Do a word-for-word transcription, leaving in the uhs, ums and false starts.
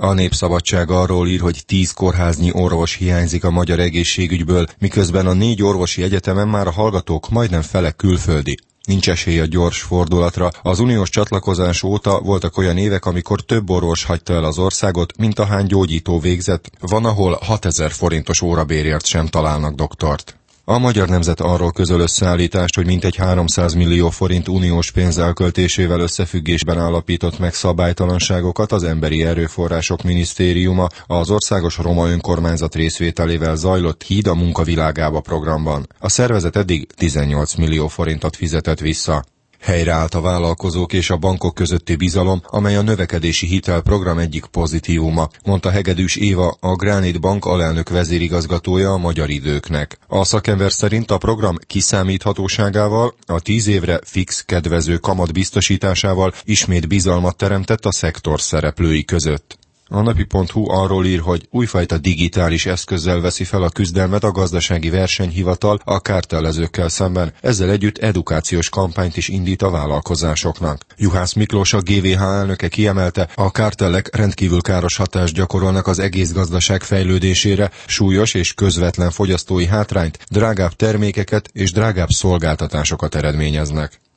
A Népszabadság arról ír, hogy tíz kórháznyi orvos hiányzik a magyar egészségügyből, miközben a négy orvosi egyetemen már a hallgatók majdnem fele külföldi. Nincs esély a gyors fordulatra. Az uniós csatlakozás óta voltak olyan évek, amikor több orvos hagyta el az országot, mint ahány gyógyító végzett. Van, ahol hatezer forintos órabérért sem találnak doktort. A Magyar Nemzet arról közöl összeállítást, hogy mintegy háromszáz millió forint uniós pénz elköltésével összefüggésben állapított meg szabálytalanságokat az Emberi Erőforrások Minisztériuma az Országos Roma Önkormányzat részvételével zajlott Híd a munkavilágába programban. A szervezet eddig tizennyolc millió forintot fizetett vissza. Helyreállt a vállalkozók és a bankok közötti bizalom, amely a növekedési hitelprogram egyik pozitívuma, mondta Hegedűs Éva, a Granit Bank alelnök vezérigazgatója a Magyar Időknek. A szakember szerint a program kiszámíthatóságával, a tíz évre fix kedvező kamat biztosításával ismét bizalmat teremtett a szektor szereplői között. A napi pont hu arról ír, hogy újfajta digitális eszközzel veszi fel a küzdelmet a gazdasági versenyhivatal a kártellezőkkel szemben, ezzel együtt edukációs kampányt is indít a vállalkozásoknak. Juhász Miklós, a gé vé há elnöke kiemelte, a kártellek rendkívül káros hatást gyakorolnak az egész gazdaság fejlődésére, súlyos és közvetlen fogyasztói hátrányt, drágább termékeket és drágább szolgáltatásokat eredményeznek.